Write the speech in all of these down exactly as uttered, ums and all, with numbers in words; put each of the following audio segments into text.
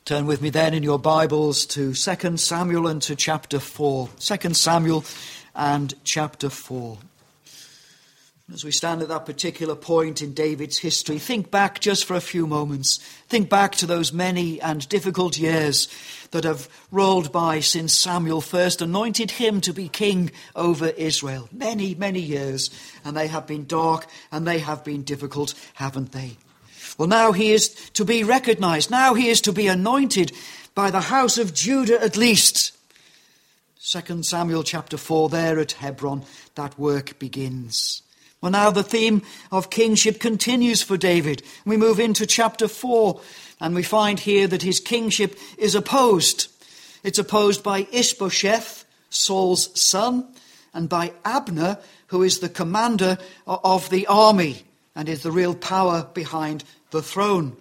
Turn with me then in your Bibles to Second Samuel and to chapter four. Second Samuel and chapter four. As we stand at that particular point in David's history, think back just for a few moments. Think back to those many and difficult years that have rolled by since Samuel first anointed him to be king over Israel. Many, many years. And they have been dark and they have been difficult, haven't they? Well, now he is to be recognized. Now he is to be anointed by the house of Judah at least. Second Samuel chapter four, there at Hebron, that work begins. Well, now the theme of kingship continues for David. We move into chapter four, and we find here that his kingship is opposed. It's opposed by Ishbosheth, Saul's son, and by Abner, who is the commander of the army and is the real power behind the throne.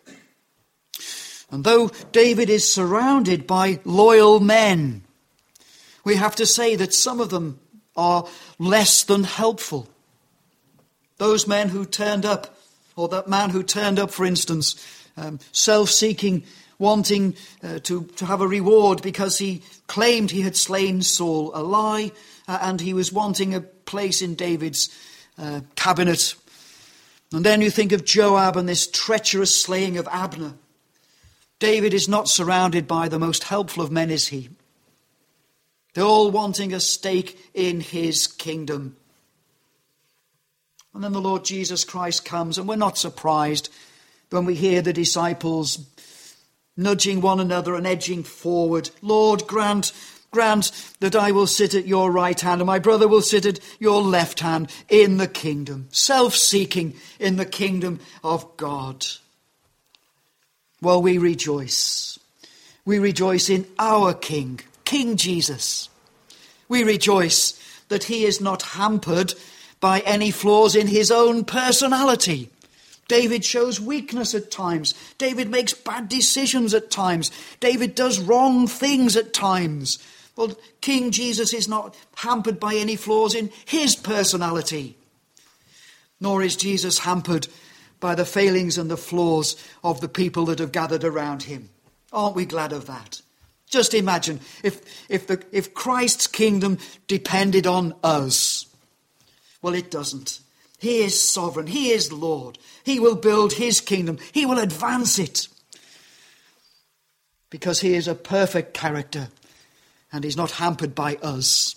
And though David is surrounded by loyal men, we have to say that some of them are less than helpful. Those men who turned up, or that man who turned up, for instance, um, self-seeking, wanting uh, to, to have a reward because he claimed he had slain Saul, a lie, uh, and he was wanting a place in David's uh, cabinet. And then you think of Joab and this treacherous slaying of Abner. David is not surrounded by the most helpful of men, is he? They're all wanting a stake in his kingdom. And then the Lord Jesus Christ comes, and we're not surprised when we hear the disciples nudging one another and edging forward. Lord, grant, grant that I will sit at your right hand, and my brother will sit at your left hand in the kingdom. Self-seeking in the kingdom of God. Well, we rejoice. We rejoice in our King, King Jesus. We rejoice that he is not hampered by any flaws in his own personality. David shows weakness at times. David makes bad decisions at times. David does wrong things at times. Well, King Jesus is not hampered by any flaws in his personality. Nor is Jesus hampered by the failings and the flaws of the people that have gathered around him. Aren't we glad of that? Just imagine if, if, the, if Christ's kingdom depended on us. Well, it doesn't. He is sovereign. He is Lord. He will build his kingdom. He will advance it. Because he is a perfect character and he's not hampered by us.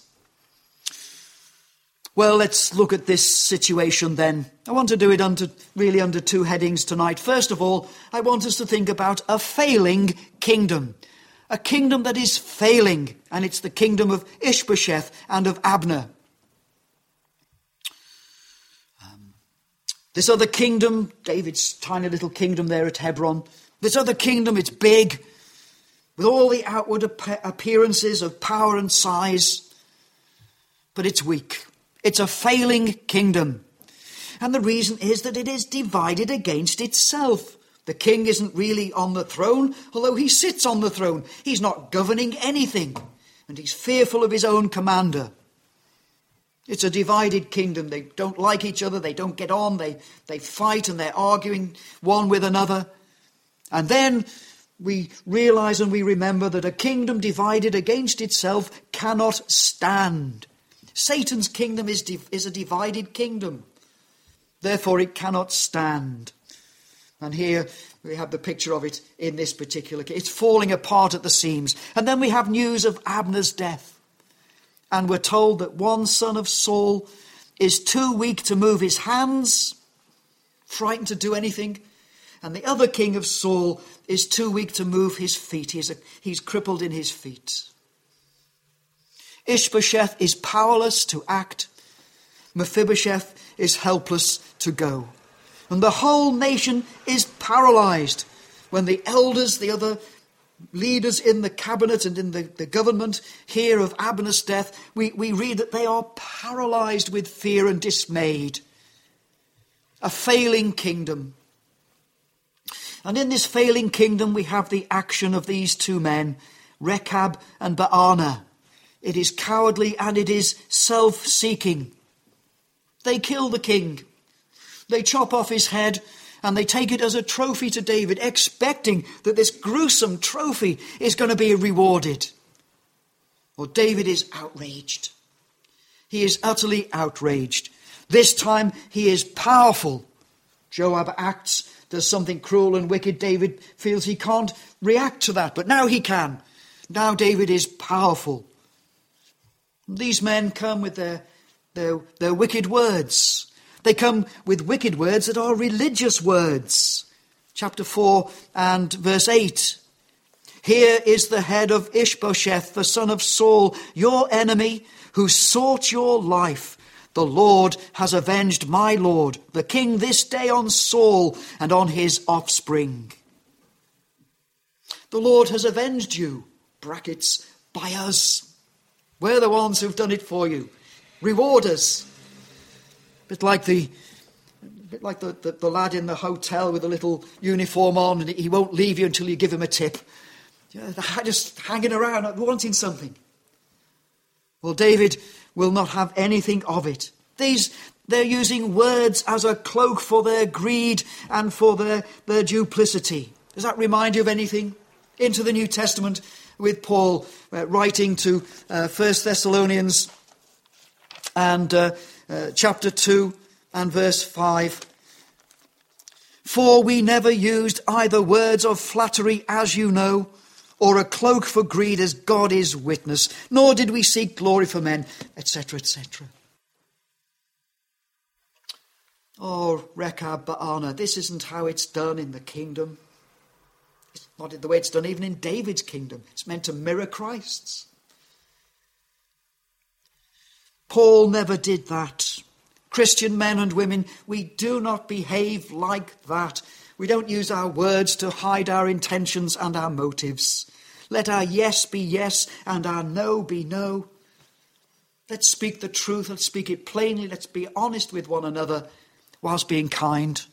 Well, let's look at this situation then. I want to do it under, really under two headings tonight. First of all, I want us to think about a failing kingdom. A kingdom that is failing. And it's the kingdom of Ishbosheth and of Abner. This other kingdom, David's tiny little kingdom there at Hebron, this other kingdom, it's big, with all the outward appearances of power and size, but it's weak. It's a failing kingdom. And the reason is that it is divided against itself. The king isn't really on the throne, although he sits on the throne. He's not governing anything, and he's fearful of his own commander. It's a divided kingdom. They don't like each other. They don't get on. They, they fight and they're arguing one with another. And then we realize and we remember that a kingdom divided against itself cannot stand. Satan's kingdom is, div- is a divided kingdom. Therefore, it cannot stand. And here we have the picture of it in this particular case. It's falling apart at the seams. And then we have news of Abner's death. And we're told that one son of Saul is too weak to move his hands, frightened to do anything. And the other king of Saul is too weak to move his feet. He's, a, he's crippled in his feet. Ishbosheth is powerless to act. Mephibosheth is helpless to go. And the whole nation is paralyzed when the elders, the other leaders in the cabinet and in the, the government hear of Abner's death, we, we read that they are paralyzed with fear and dismayed. A failing kingdom. And in this failing kingdom we have the action of these two men, Rechab and Baanah. It is cowardly and it is self-seeking. They kill the king. They chop off his head And they take it as a trophy to David, expecting that this gruesome trophy is going to be rewarded. Well, David is outraged. He is utterly outraged. This time he is powerful. Joab acts, does something cruel and wicked. David feels he can't react to that, but now he can. Now David is powerful. These men come with their, their, their wicked words. They come with wicked words that are religious words. Chapter four and verse eight. Here is the head of Ishbosheth, the son of Saul, your enemy, who sought your life. The Lord has avenged my Lord, the king, this day on Saul and on his offspring. The Lord has avenged you, brackets, by us. We're the ones who've done it for you. Reward us. A bit like the, a bit like the, the, the lad in the hotel with a little uniform on, and he won't leave you until you give him a tip. Just hanging around, wanting something. Well, David will not have anything of it. These, they're using words as a cloak for their greed and for their, their duplicity. Does that remind you of anything? Into the New Testament with Paul uh, writing to uh, First Thessalonians and uh, uh, chapter two and verse five. For we never used either words of flattery, as you know, or a cloak for greed, as God is witness, nor did we seek glory for men, et cetera, et cetera. Oh, Rechab Baana, this isn't how it's done in the kingdom. It's not the way it's done even in David's kingdom. It's meant to mirror Christ's. Paul never did that. Christian men and women, we do not behave like that. We don't use our words to hide our intentions and our motives. Let our yes be yes and our no be no. Let's speak the truth. Let's speak it plainly. Let's be honest with one another whilst being kind.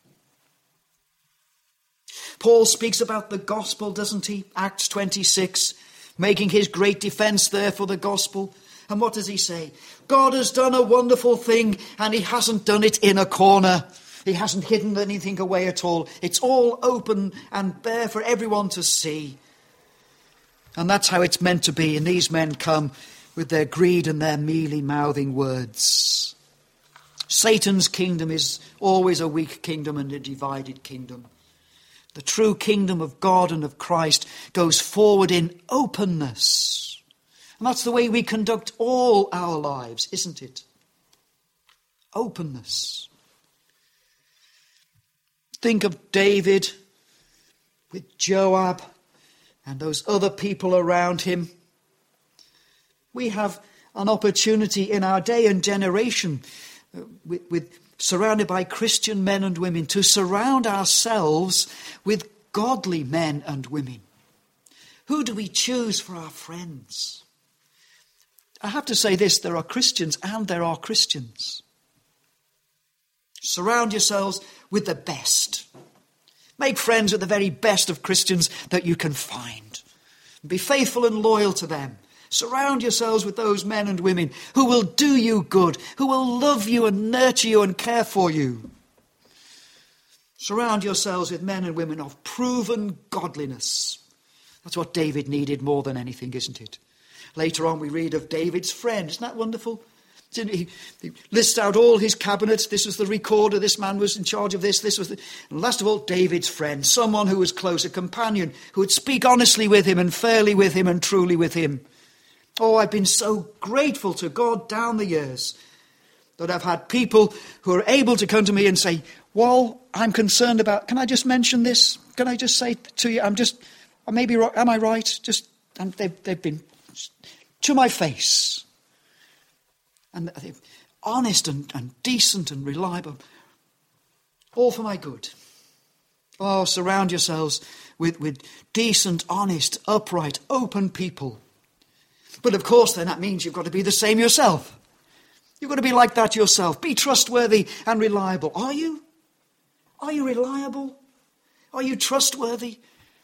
Paul speaks about the gospel, doesn't he? Acts twenty-six, making his great defence there for the gospel. And what does he say? God has done a wonderful thing, and he hasn't done it in a corner. He hasn't hidden anything away at all. It's all open and bare for everyone to see. And that's how it's meant to be. And these men come with their greed and their mealy-mouthing words. Satan's kingdom is always a weak kingdom and a divided kingdom. The true kingdom of God and of Christ goes forward in openness. And that's the way we conduct all our lives, isn't it? Openness. Think of David with Joab and those other people around him. We have an opportunity in our day and generation uh, with, with surrounded by Christian men and women to surround ourselves with godly men and women. Who do we choose for our friends? I have to say this, there are Christians and there are Christians. Surround yourselves with the best. Make friends with the very best of Christians that you can find. Be faithful and loyal to them. Surround yourselves with those men and women who will do you good, who will love you and nurture you and care for you. Surround yourselves with men and women of proven godliness. That's what David needed more than anything, isn't it? Later on we read of David's friend. Isn't that wonderful? He, he lists out all his cabinet. This was the recorder. This man was in charge of this. This was the... And last of all, David's friend. Someone who was close, a companion, who would speak honestly with him and fairly with him and truly with him. Oh, I've been so grateful to God down the years that I've had people who are able to come to me and say, well, I'm concerned about... Can I just mention this? Can I just say to you, I'm just... I may be, am I right? Just... And they've, they've been to my face. And they're honest and, and decent and reliable. All for my good. Oh, surround yourselves with, with decent, honest, upright, open people. But of course, then that means you've got to be the same yourself. You've got to be like that yourself. Be trustworthy and reliable. Are you? Are you reliable? Are you trustworthy?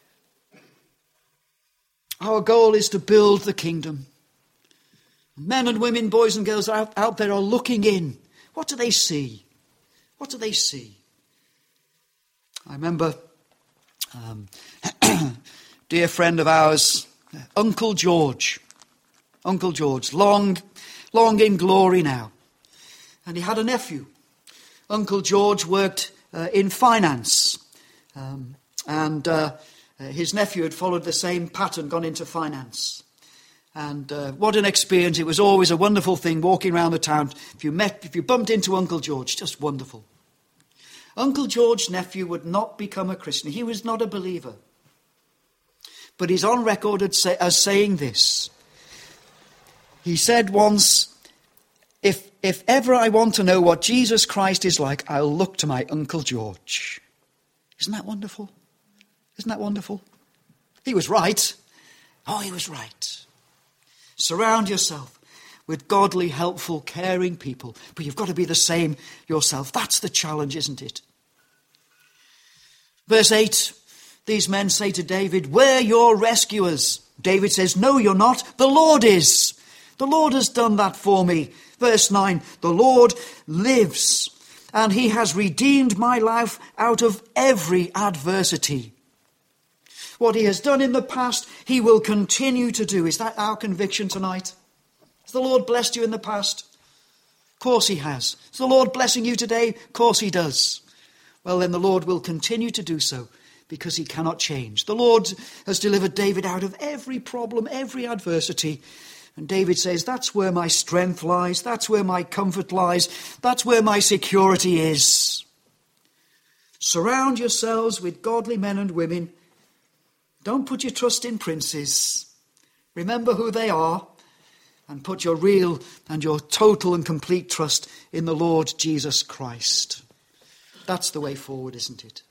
Our goal is to build the kingdom. Men and women, boys and girls out, out there are looking in. What do they see? What do they see? I remember um, dear friend of ours, Uncle George. Uncle George, long, long in glory now. And he had a nephew. Uncle George worked uh, in finance. Um, and uh, his nephew had followed the same pattern, gone into finance. And uh, what an experience. It was always a wonderful thing walking around the town. If you met, if you bumped into Uncle George, just wonderful. Uncle George's nephew would not become a Christian. He was not a believer. But he's on record as, say, as saying this. He said once, if, if ever I want to know what Jesus Christ is like, I'll look to my Uncle George. Isn't that wonderful? Isn't that wonderful? He was right. Oh, he was right. Surround yourself with godly, helpful, caring people. But you've got to be the same yourself. That's the challenge, isn't it? Verse eight, these men say to David, we're your rescuers. David says, no, you're not. The Lord is. The Lord has done that for me. Verse nine, the Lord lives, and he has redeemed my life out of every adversity. What he has done in the past, he will continue to do. Is that our conviction tonight? Has the Lord blessed you in the past? Of course he has. Is the Lord blessing you today? Of course he does. Well, then the Lord will continue to do so because he cannot change. The Lord has delivered David out of every problem, every adversity. And David says, that's where my strength lies. That's where my comfort lies. That's where my security is. Surround yourselves with godly men and women. Don't put your trust in princes. Remember who they are and put your real and your total and complete trust in the Lord Jesus Christ. That's the way forward, isn't it?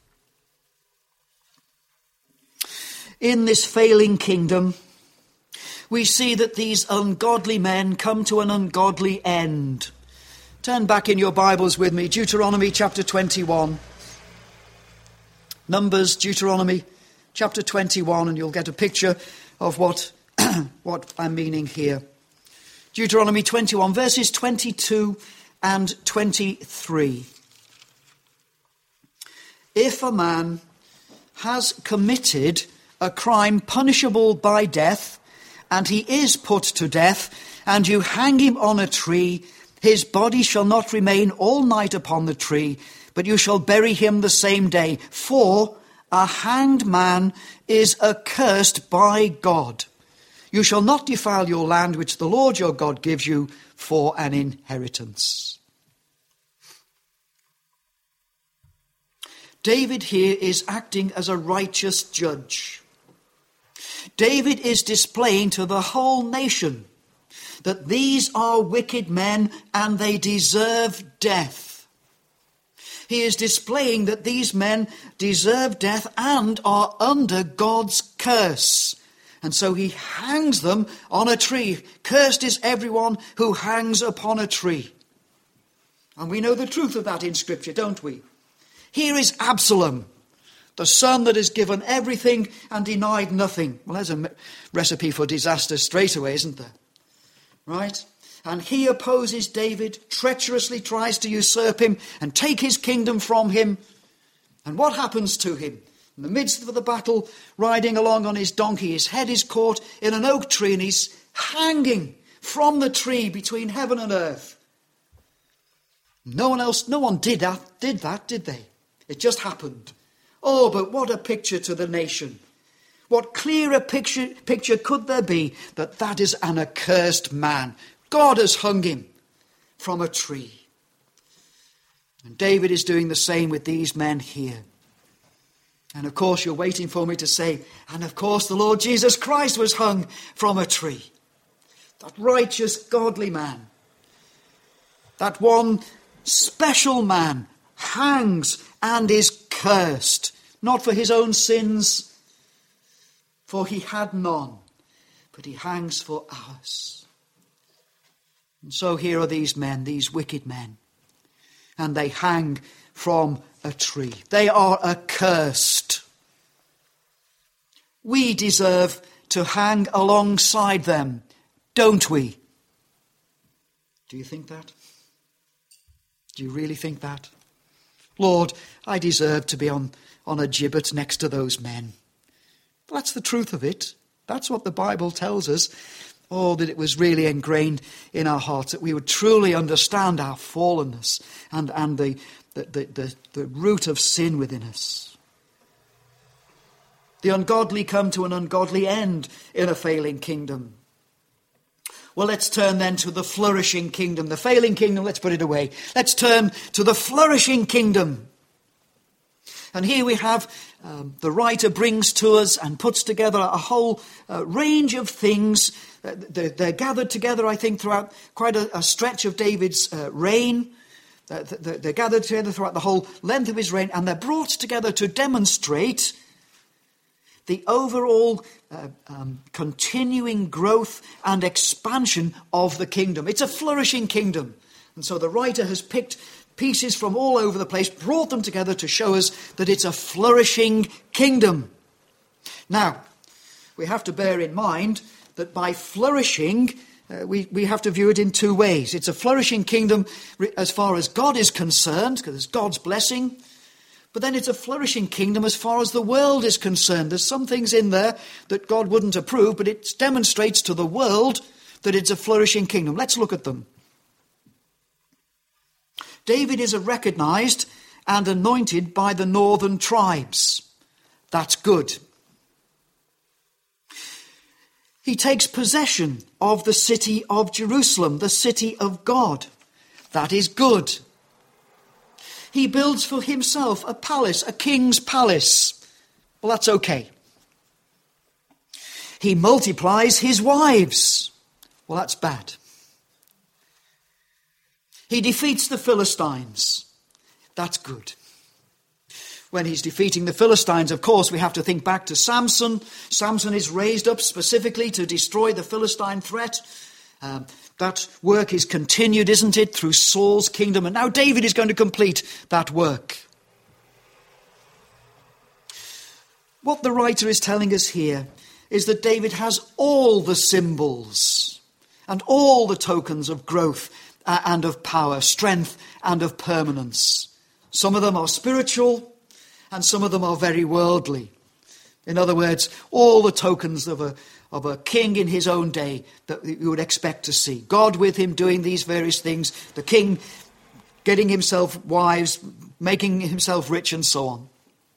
In this failing kingdom, we see that these ungodly men come to an ungodly end. Turn back in your Bibles with me, Deuteronomy chapter twenty-one. Numbers, Deuteronomy chapter twenty-one, and you'll get a picture of what, what I'm meaning here. Deuteronomy twenty-one, verses twenty-two and twenty-three. If a man has committed a crime punishable by death, and he is put to death, and you hang him on a tree, his body shall not remain all night upon the tree, but you shall bury him the same day. For a hanged man is accursed by God. You shall not defile your land which the Lord your God gives you for an inheritance. David here is acting as a righteous judge. David is displaying to the whole nation that these are wicked men and they deserve death. He is displaying that these men deserve death and are under God's curse. And so he hangs them on a tree. Cursed is everyone who hangs upon a tree. And we know the truth of that in Scripture, don't we? Here is Absalom, the son that is given everything and denied nothing. Well, there's a recipe for disaster straight away, isn't there? Right? And he opposes David, treacherously tries to usurp him and take his kingdom from him. And what happens to him? In the midst of the battle, riding along on his donkey, his head is caught in an oak tree and he's hanging from the tree between heaven and earth. No one else, no one did that, did that, did they? It just happened. Oh, but what a picture to the nation. What clearer picture, picture could there be that that is an accursed man? God has hung him from a tree. And David is doing the same with these men here. And of course you're waiting for me to say, and of course the Lord Jesus Christ was hung from a tree. That righteous, godly man. That one special man hangs and is cursed. Not for his own sins, for he had none, but he hangs for ours. And so here are these men, these wicked men, and they hang from a tree. They are accursed. We deserve to hang alongside them, don't we? Do you think that? Do you really think that? Lord, I deserve to be on on a gibbet next to those men. That's the truth of it. That's what the Bible tells us. Oh, that it was really ingrained in our hearts, that we would truly understand our fallenness and, and the, the, the, the, the root of sin within us. The ungodly come to an ungodly end in a failing kingdom. Well, let's turn then to the flourishing kingdom. The failing kingdom, let's put it away. Let's turn to the flourishing kingdom. And here we have, um, the writer brings to us and puts together a whole uh, range of things. Uh, they're, they're gathered together, I think, throughout quite a, a stretch of David's uh, reign. Uh, they're, they're gathered together throughout the whole length of his reign, and they're brought together to demonstrate the overall uh, um, continuing growth and expansion of the kingdom. It's a flourishing kingdom. And so the writer has picked pieces from all over the place, brought them together to show us that it's a flourishing kingdom. Now, we have to bear in mind that by flourishing, uh, we, we have to view it in two ways. It's a flourishing kingdom as far as God is concerned, because it's God's blessing. But then it's a flourishing kingdom as far as the world is concerned. There's some things in there that God wouldn't approve, but it demonstrates to the world that it's a flourishing kingdom. Let's look at them. David is recognized and anointed by the northern tribes. That's good. He takes possession of the city of Jerusalem, the city of God. That is good. He builds for himself a palace, a king's palace. Well, that's okay. He multiplies his wives. Well, that's bad. He defeats the Philistines. That's good. When he's defeating the Philistines, of course, we have to think back to Samson. Samson is raised up specifically to destroy the Philistine threat. Um, that work is continued, isn't it, through Saul's kingdom. And now David is going to complete that work. What the writer is telling us here is that David has all the symbols and all the tokens of growth and of power, strength and of permanence. Some of them are spiritual and some of them are very worldly. In other words, all the tokens of a, of a king in his own day that you would expect to see. God with him doing these various things, the king getting himself wives, making himself rich and so on.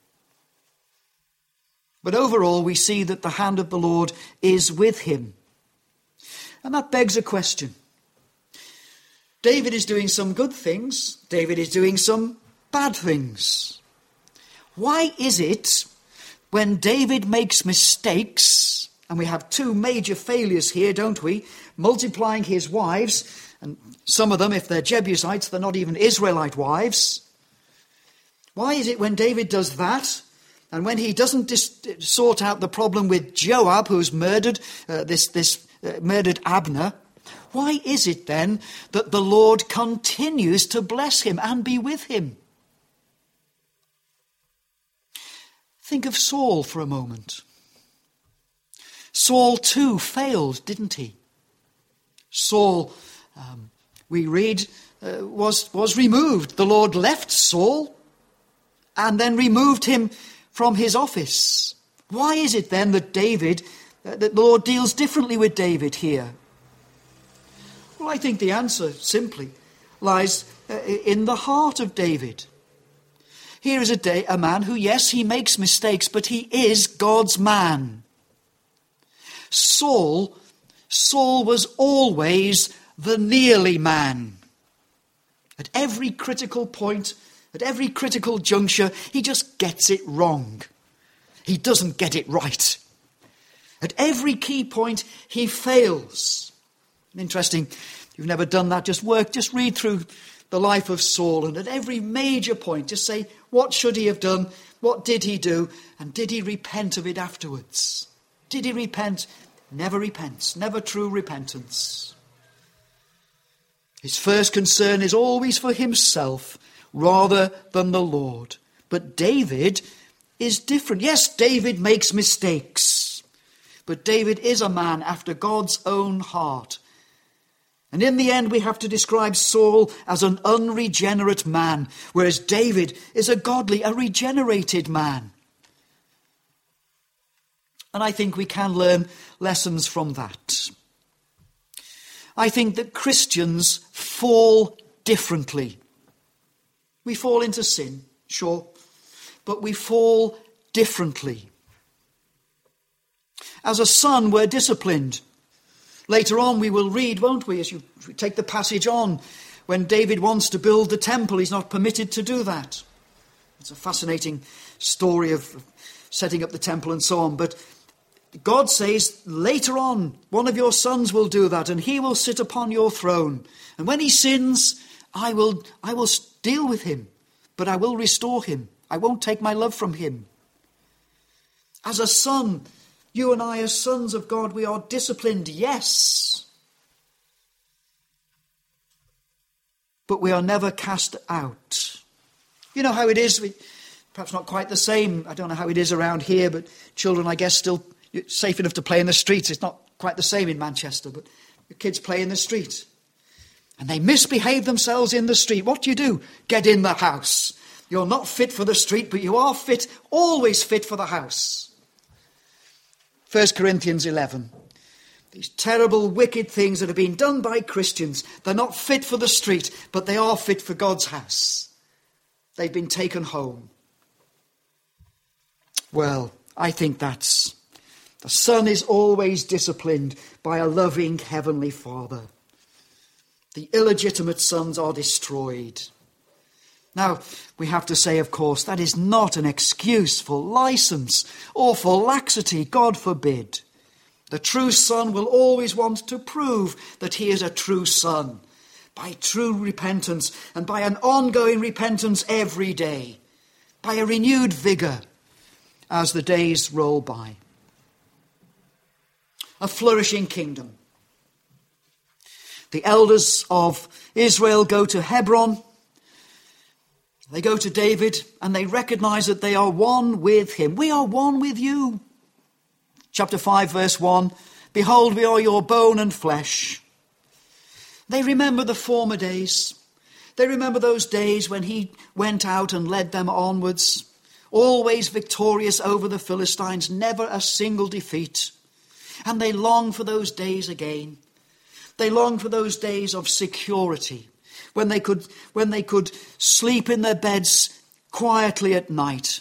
But overall we see that the hand of the Lord is with him. And that begs a question. David is doing some good things. David is doing some bad things. Why is it when David makes mistakes, and we have two major failures here, don't we? Multiplying his wives, and some of them, if they're Jebusites, they're not even Israelite wives. Why is it when David does that, and when he doesn't dis- sort out the problem with Joab, who's murdered, uh, this, this uh, murdered Abner, why is it then that the Lord continues to bless him and be with him? Think of Saul for a moment. Saul too failed, didn't he? Saul, um, we read, uh, was, was removed. The Lord left Saul and then removed him from his office. Why is it then that David, uh, that the Lord deals differently with David here? Well, I think the answer simply lies uh, in the heart of David. Here is a, day, a man who, yes, he makes mistakes, but he is God's man. Saul, Saul was always the nearly man. At every critical point, at every critical juncture, he just gets it wrong. He doesn't get it right. At every key point, he fails. Interesting. If you've never done that, just work, just read through the life of Saul, and at every major point, just say, what should he have done? What did he do? And did he repent of it afterwards? Did he repent? Never repents. Never true repentance. His first concern is always for himself rather than the Lord. But David is different. Yes, David makes mistakes. But David is a man after God's own heart. And in the end, we have to describe Saul as an unregenerate man, whereas David is a godly, a regenerated man. And I think we can learn lessons from that. I think that Christians fall differently. We fall into sin, sure, but we fall differently. As a son, we're disciplined. Later on we will read, won't we, as you take the passage on, when David wants to build the temple, he's not permitted to do that. It's a fascinating story of setting up the temple and so on, but God says, later on, one of your sons will do that, and he will sit upon your throne. And when he sins, I will, I will deal with him, but I will restore him. I won't take my love from him. As a son, you and I, as sons of God, we are disciplined, yes. But we are never cast out. You know how it is, we, perhaps not quite the same. I don't know how it is around here, but children, I guess, still safe enough to play in the streets. It's not quite the same in Manchester, but the kids play in the street. And they misbehave themselves in the street. What do you do? Get in the house. You're not fit for the street, but you are fit, always fit for the house. First Corinthians eleven. These terrible, wicked things that have been done by Christians, they're not fit for the street, but they are fit for God's house. They've been taken home. Well, I think that's... The son is always disciplined by a loving heavenly Father. The illegitimate sons are destroyed. Now, we have to say, of course, that is not an excuse for license or for laxity, God forbid. The true son will always want to prove that he is a true son by true repentance and by an ongoing repentance every day, by a renewed vigour as the days roll by. A flourishing kingdom. The elders of Israel go to Hebron. They go to David and they recognize that they are one with him. We are one with you. Chapter five, verse one. Behold, we are your bone and flesh. They remember the former days. They remember those days when he went out and led them onwards, always victorious over the Philistines, never a single defeat. And they long for those days again. They long for those days of security, when they could, when they could sleep in their beds quietly at night.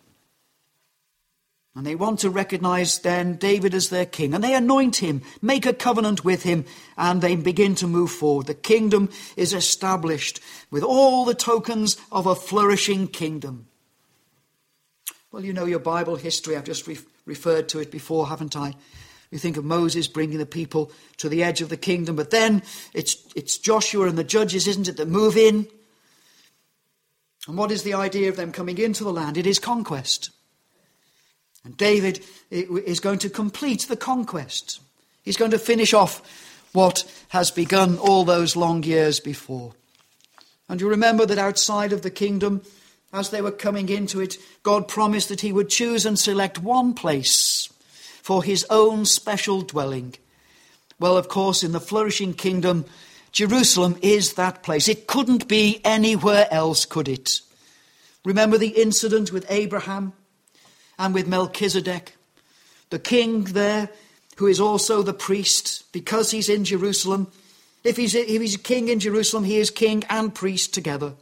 And they want to recognize then David as their king. And they anoint him, make a covenant with him, and they begin to move forward. The kingdom is established with all the tokens of a flourishing kingdom. Well, you know your Bible history. I've just re- referred to it before, haven't I? You think of Moses bringing the people to the edge of the kingdom, but then it's it's Joshua and the judges, isn't it, that move in? And what is the idea of them coming into the land? It is conquest. And David is going to complete the conquest. He's going to finish off what has begun all those long years before. And you remember that outside of the kingdom, as they were coming into it, God promised that he would choose and select one place for his own special dwelling. Well, of course, in the flourishing kingdom, Jerusalem is that place. It couldn't be anywhere else, could it? Remember the incident with Abraham and with Melchizedek, the king there, who is also the priest, because he's in Jerusalem. If he's, if he's king in Jerusalem, he is king and priest together.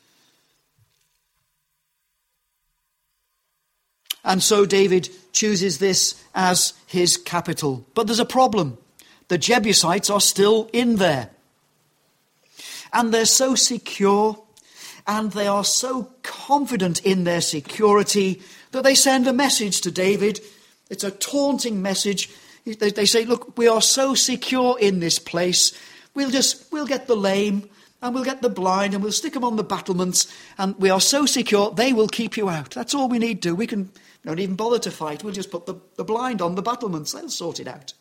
And so David chooses this as his capital. But there's a problem. The Jebusites are still in there. And they're so secure, and they are so confident in their security, that they send a message to David. It's a taunting message. They, they say, look, we are so secure in this place. We'll just, we'll get the lame, and we'll get the blind, and we'll stick them on the battlements, and we are so secure, they will keep you out. That's all we need to do. We can... Don't even bother to fight. We'll just put the, the blind on the battlements. They'll sort it out.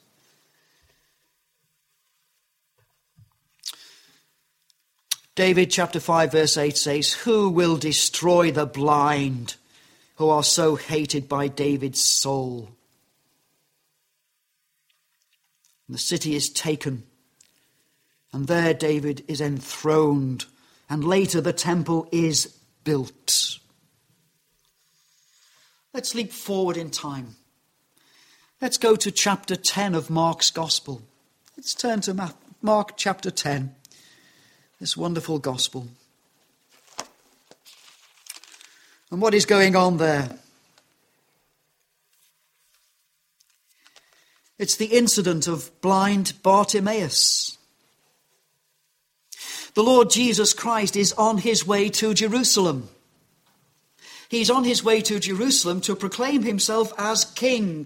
David chapter five verse eight says, who will destroy the blind who are so hated by David's soul? And the city is taken. And there David is enthroned. And later the temple is built. Let's leap forward in time. Let's go to chapter ten of Mark's Gospel. Let's turn to Mark chapter ten. This wonderful Gospel. And what is going on there? It's the incident of blind Bartimaeus. The Lord Jesus Christ is on his way to Jerusalem. He's on his way to Jerusalem to proclaim himself as king.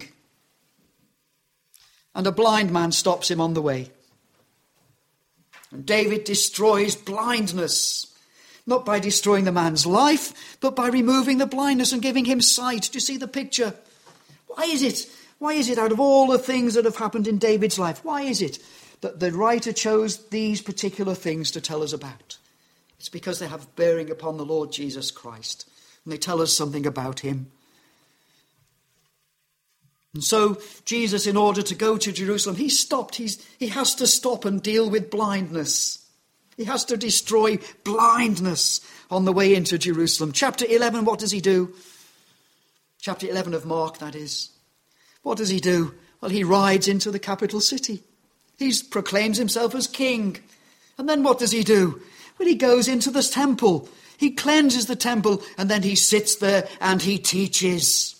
And a blind man stops him on the way. And David destroys blindness. Not by destroying the man's life, but by removing the blindness and giving him sight. Do you see the picture? Why is it? Why is it out of all the things that have happened in David's life? Why is it that the writer chose these particular things to tell us about? It's because they have bearing upon the Lord Jesus Christ. And they tell us something about him. And so Jesus, in order to go to Jerusalem, he stopped. He's, he has to stop and deal with blindness. He has to destroy blindness on the way into Jerusalem. Chapter eleven, what does he do? Chapter eleven of Mark, that is. What does he do? Well, he rides into the capital city. He proclaims himself as king. And then what does he do? Well, he goes into the temple. He cleanses the temple, and then he sits there and he teaches.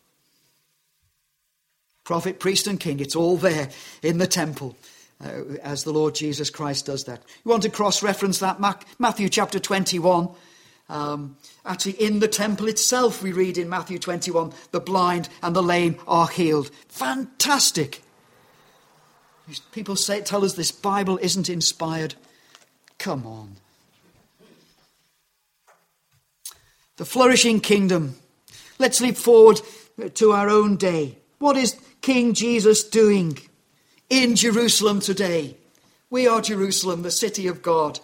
Prophet, priest and king, it's all there in the temple uh, as the Lord Jesus Christ does that. You want to cross-reference that? Matthew chapter twenty-one. Um, actually, in the temple itself, we read in Matthew twenty-one, the blind and the lame are healed. Fantastic. People say, tell us this Bible isn't inspired. Come on. The flourishing kingdom. Let's leap forward to our own day. What is King Jesus doing in Jerusalem today? We are Jerusalem, the city of God.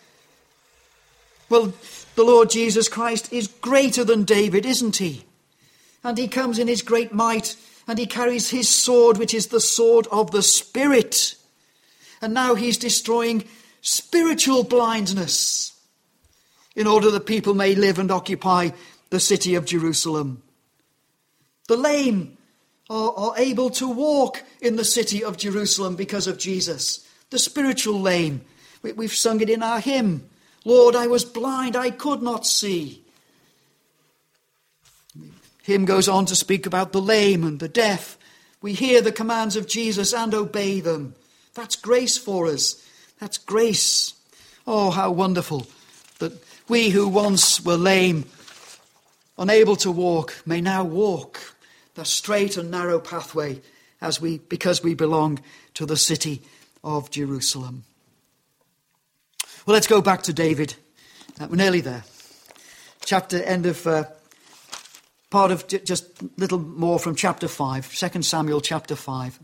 Well, the Lord Jesus Christ is greater than David, isn't he? And he comes in his great might, and he carries his sword, which is the sword of the Spirit. And now he's destroying spiritual blindness in order that people may live and occupy the city of Jerusalem. The lame are, are able to walk in the city of Jerusalem because of Jesus. The spiritual lame. We, we've sung it in our hymn. Lord, I was blind, I could not see. The hymn goes on to speak about the lame and the deaf. We hear the commands of Jesus and obey them. That's grace for us. That's grace. Oh, how wonderful that we who once were lame, unable to walk, may now walk the straight and narrow pathway as we, because we belong to the city of Jerusalem. Well, let's go back to David. Uh, we're nearly there. Chapter, end of, uh, part of j- just a little more from chapter five, Second Samuel chapter five.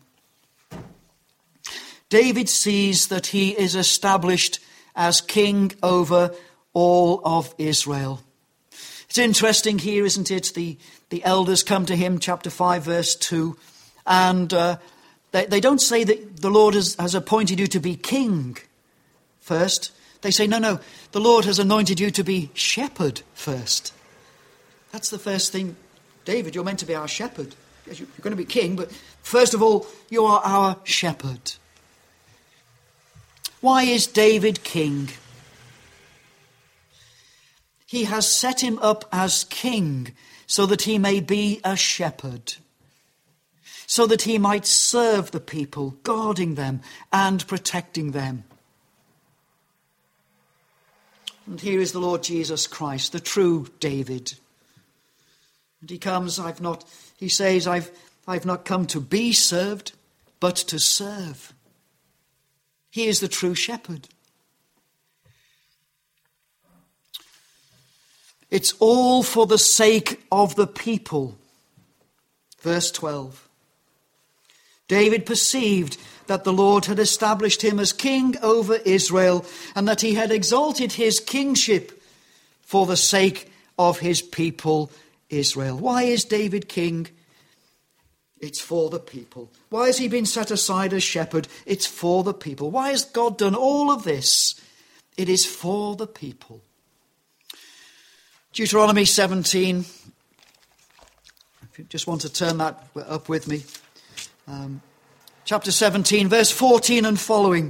David sees that he is established as king over all of Israel. It's interesting here, isn't it? The, the elders come to him, chapter five, verse two, and uh, they, they don't say that the Lord has, has appointed you to be king first. They say, no, no, the Lord has anointed you to be shepherd first. That's the first thing. David, you're meant to be our shepherd. Yes, you're going to be king, but first of all, you are our shepherd. Why is David king? He has set him up as king so that he may be a shepherd, so that he might serve the people, guarding them and protecting them. And here is the Lord Jesus Christ, the true David. And he comes, I've not, he says, I've, I've not come to be served, but to serve. He is the true shepherd. It's all for the sake of the people. Verse twelve. David perceived that the Lord had established him as king over Israel, and that he had exalted his kingship for the sake of his people Israel. Why is David king? It's for the people. Why has he been set aside as shepherd? It's for the people. Why has God done all of this? It is for the people. Deuteronomy seventeen. If you just want to turn that up with me. Um, chapter seventeen, verse fourteen and following.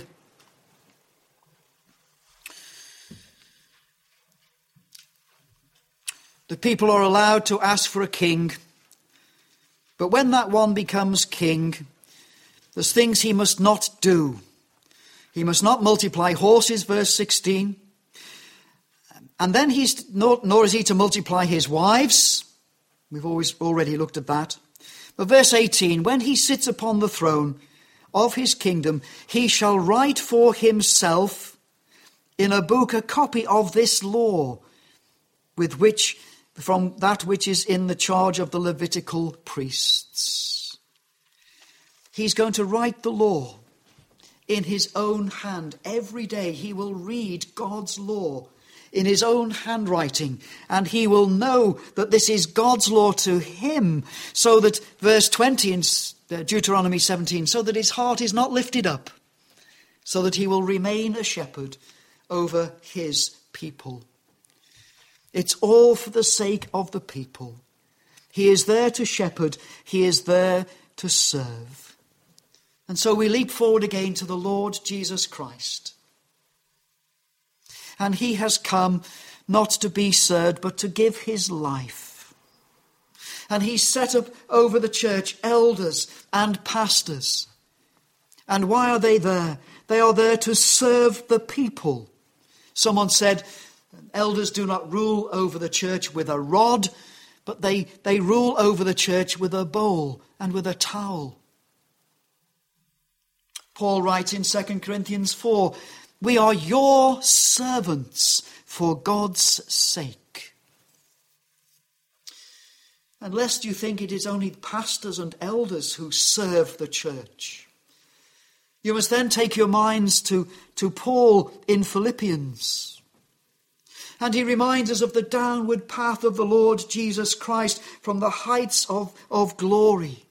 The people are allowed to ask for a king. But when that one becomes king, there's things he must not do. He must not multiply horses, verse sixteen. And then he's not, nor is he to multiply his wives. We've always already looked at that. But verse eighteen, when he sits upon the throne of his kingdom, he shall write for himself in a book a copy of this law, with which from that which is in the charge of the Levitical priests. He's going to write the law in his own hand. Every day he will read God's law in his own handwriting, and he will know that this is God's law to him, so that, verse twenty in Deuteronomy seventeen, so that his heart is not lifted up, so that he will remain a shepherd over his people. It's all for the sake of the people. He is there to shepherd. He is there to serve. And so we leap forward again to the Lord Jesus Christ. And he has come not to be served, but to give his life. And he set up over the church elders and pastors. And why are they there? They are there to serve the people. Someone said, elders do not rule over the church with a rod, but they, they rule over the church with a bowl and with a towel. Paul writes in Second Corinthians four, we are your servants for God's sake. And lest you think it is only pastors and elders who serve the church, you must then take your minds to, to Paul in Philippians. And he reminds us of the downward path of the Lord Jesus Christ from the heights of, of glory.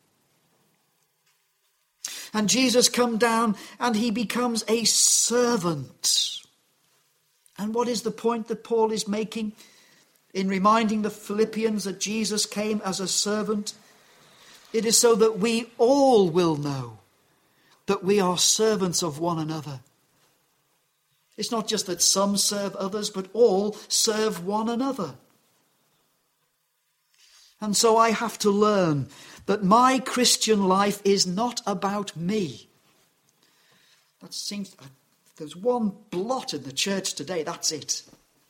And Jesus comes down and he becomes a servant. And what is the point that Paul is making in reminding the Philippians that Jesus came as a servant? It is so that we all will know that we are servants of one another. It's not just that some serve others, but all serve one another. And so I have to learn that my Christian life is not about me. That seems, there's one blot in the church today, that's it.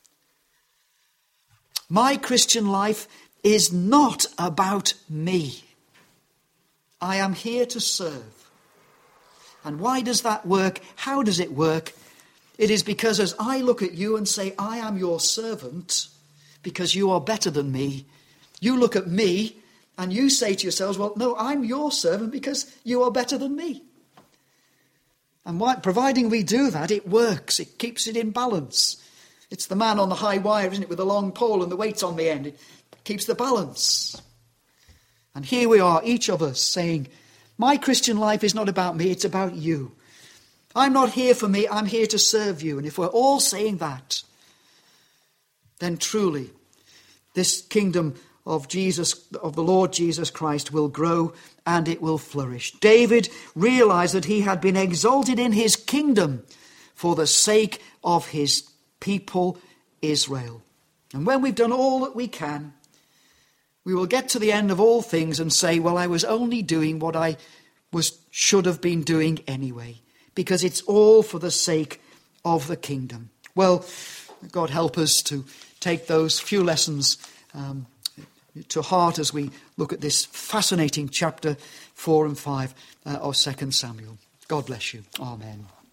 My Christian life is not about me. I am here to serve. And why does that work? How does it work? It is because as I look at you and say, I am your servant because you are better than me, you look at me and you say to yourselves, well, no, I'm your servant because you are better than me. And why, providing we do that, it works. It keeps it in balance. It's the man on the high wire, isn't it, with the long pole and the weights on the end. It keeps the balance. And here we are, each of us, saying, my Christian life is not about me, it's about you. I'm not here for me, I'm here to serve you. And if we're all saying that, then truly this kingdom of Jesus, of the Lord Jesus Christ, will grow and it will flourish. David realized that he had been exalted in his kingdom for the sake of his people Israel. And when we've done all that we can, we will get to the end of all things and say, well, I was only doing what I was should have been doing anyway, because it's all for the sake of the kingdom. Well, God help us to take those few lessons um, to heart as we look at this fascinating chapter four and five uh, of Second Samuel. God bless you. Amen.